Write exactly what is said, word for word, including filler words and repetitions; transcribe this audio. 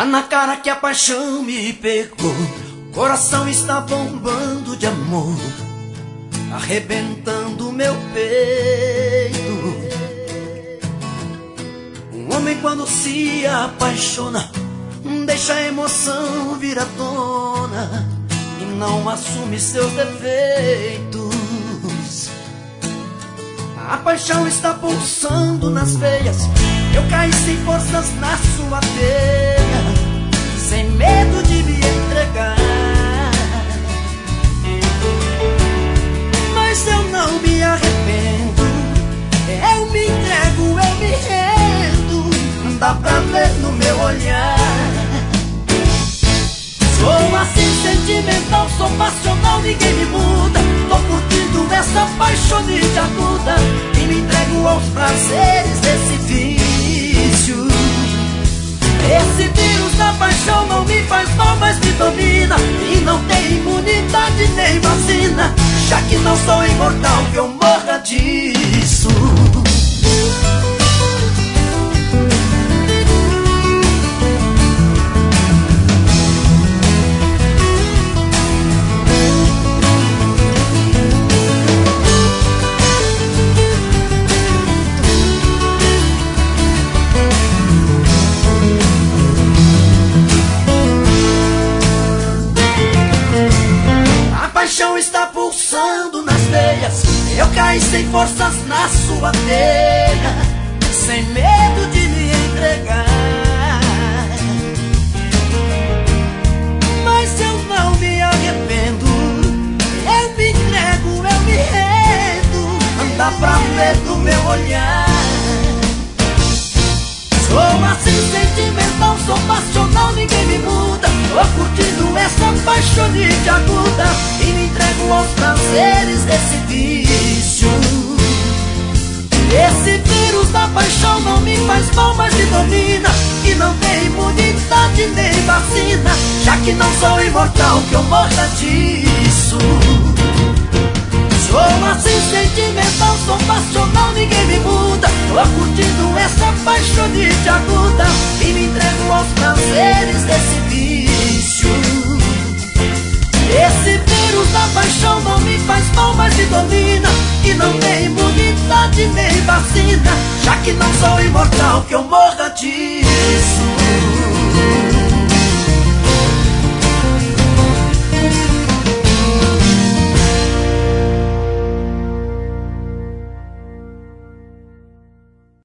na cara que a paixão me pegou. Coração está bombando de amor, arrebentando meu peito. Um homem quando se apaixona, deixa a emoção vir à tona e não assume seus defeitos. A paixão está pulsando nas veias, eu caí sem forças na sua teia, sem medo de me entregar. Mas eu não me arrependo, eu me entrego, eu me rendo, dá pra ver no meu olhar. Sou assim sentimental, sou passional, ninguém me muda. Tô curtindo essa paixonite aguda e me entrego aos prazeres desse vício. Esse vírus da paixão não me faz mal, mas me domina e não tem imunidade nem vacina, já que não sou imortal, que eu morra disso. Está pulsando nas veias, eu caí sem forças na sua teia, sem medo de me entregar. Mas eu não me arrependo, eu me entrego, eu me rendo, dá pra ver no meu olhar. Sou assim sentimental, sou passional, ninguém me muda. Tô curtindo essa paixonite aguda e me entrego aos prazeres desse vício. Esse vírus da paixão não me faz mal, mas me domina e não tem imunidade nem vacina, já que não sou imortal, que eu morra disso. Sou assim sentimental, sou passional, ninguém me muda. Tô curtindo essa paixonite aguda e me entrego aos prazeres desse vício. Esse vírus da paixão não me faz mal, mas me domina e não tem imunidade nem vacina, já que não sou imortal, que eu morra disso.